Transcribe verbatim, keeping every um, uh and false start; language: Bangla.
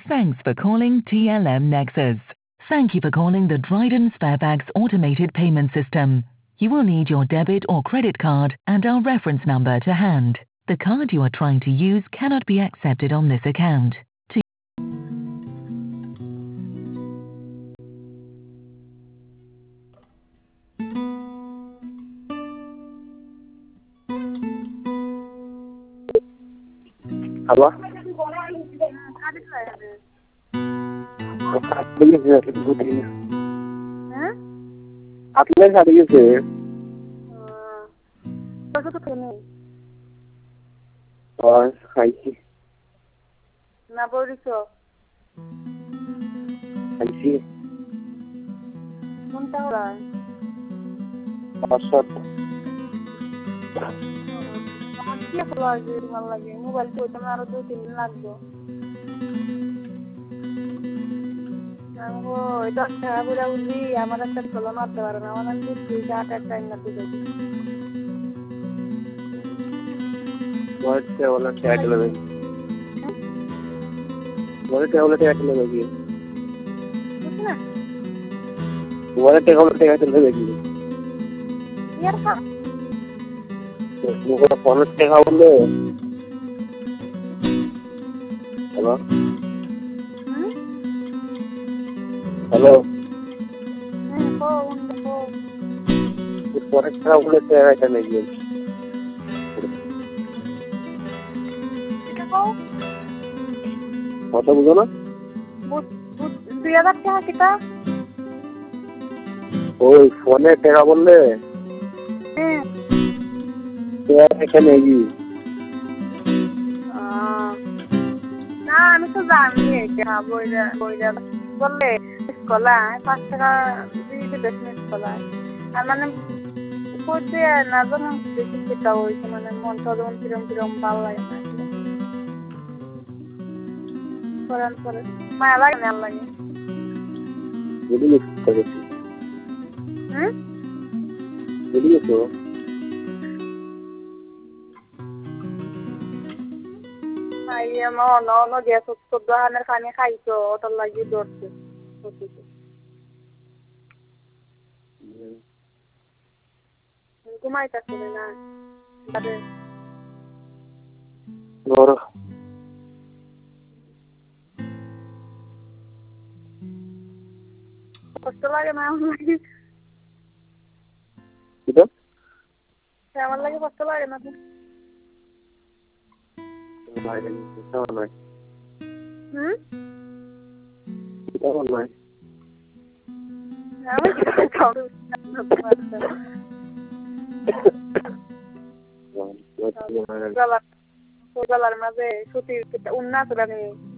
Thanks for calling T L M Nexus. Thank you for calling the Dryden Sparebags automated payment system. You will need your debit or credit card and our reference number to hand. The card you are trying to use cannot be accepted on this account. To Hello? Atlas how do you say? Or I see. না বলিস I see. কোনটা হলো Password. আমার কি হলো আজকে ভালো লাগে মোবাইল তো তোমার আরো দুই তিন দিন লাগবে ও এটা খাবুরা উজি আমার একটা কল মারতে পারে না আমার আমি দুই চার টাইম না দিতে What the वाला क्या चलेगा? What the वाला क्या चलेगा ये? বুঝলা What the वाला क्या चलेगा ये? यार का मुझे फोन पे क्या बोले? Hello? Hello? হ্যাঁ কো উন্ড কো इस फोन पे क्या बोले क्या चलेगा ये? এটা কো কথা বুঝো না? দুই হাজার টাকা কিটা ওই ফোনে টাকা বললে হ্যাঁ এখানে কি না আমি তো জানি এটা বইরা বইরা বললে স্কলা পাঁচ টাকা দিয়ে বিজনেস করা আর মানে কইতে না জানো দেখি সেটা হইছে মানে মনটা যখন কিরম কিরম ভালো লাগে না করান করে মায়া লাগে না লাগে ভিডিও করেছি হুম ভিডিও তো আই আমার অন্য অন্য গ্যাস সব দোকানের পানি খাইছো ওটার লাগি ধরছে ঘুমাইতেছে না আরে और কষ্ট লাগে না আমার লাগে किधर আমার লাগে কষ্ট লাগে না लाइव कितना होना है হুম कितना होना है আমি কি খাওয়া গলার মাঝে সুতির উন্না করে